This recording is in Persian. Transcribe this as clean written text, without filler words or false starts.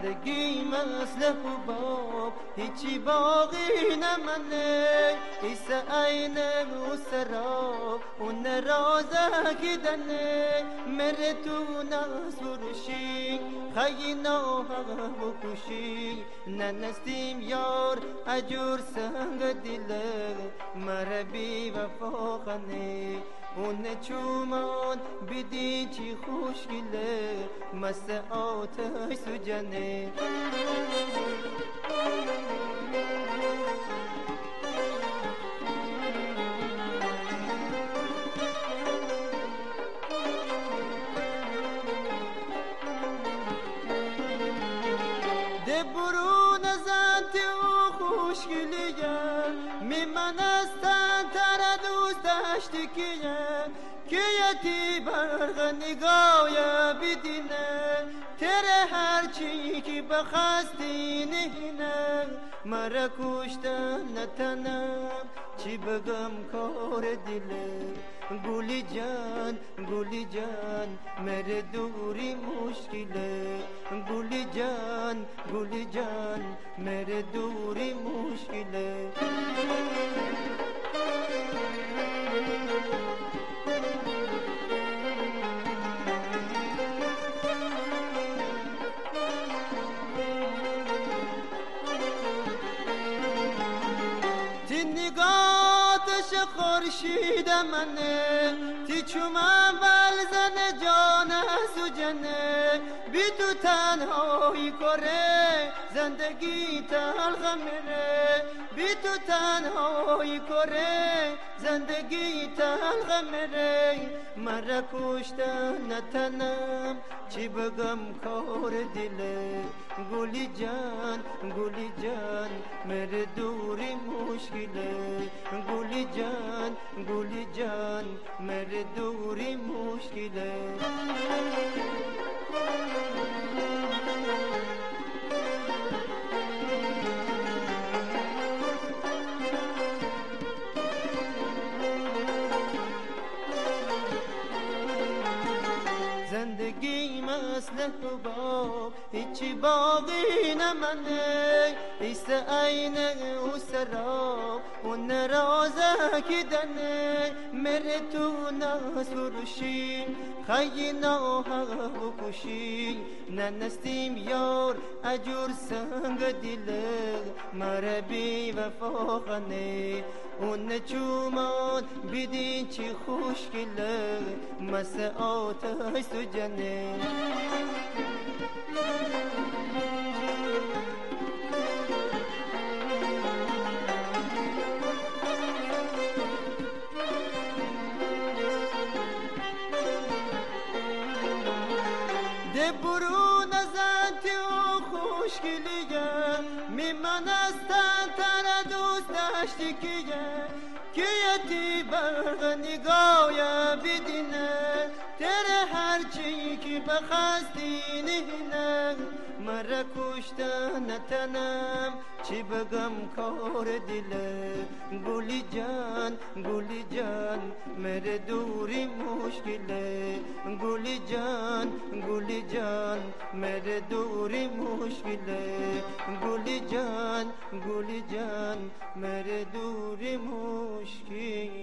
زندگی مثل حباب هیچی باقی نمانه ایسا عین او سراب اون رازه کدنه مره تو ناز فروشی خیلی نوها بکشی ننستیم یار اجور سنگ دله مره بی وفا خنه اون چومان بیدی چی خوشگله مست آتش سوجنه ده برون زنت او خوشگلیه میمنستن تر دوست داشتی که تی برق نگاه بدینه تره هرچی که بخستی نهینه مرا کشتن نتنم چی بگم کار دله گولی جان میره دوری مشکله گولی جان میره دوری مشکله نگاتش خورشید منه تی چومن بلزن جان سوجنه بی تو تنهایی کره زندگی تلخ میره بی تو تنهایی کره زندگی تلخ میره مرا کشتن نتنم چی بگم کار دله گولی جان میره دوری مشکله گولی جان میره دوری مشکله زندگی مثل حباب هیچی باقی نمانه ایسا عین او سراب اون رازه کدنه مره تو ناز فروشی خیلی نوها بکشی ننستیم یار اجور سنگ دله مره بی وفا خنه اون چومان بیدین چی خوشگله مس آتش سوجنه ده برون زنتی و خوشگلیه میمنستن تر دوست داشتی که تی برق نگاه بدینه تره هرچی که بخستی نهینه مرا کشتن نتنم چی بگم کار دله گولی جان میره دوری مشکله گولی جان میره دوری مشکله گولی جان میره دوری مشکله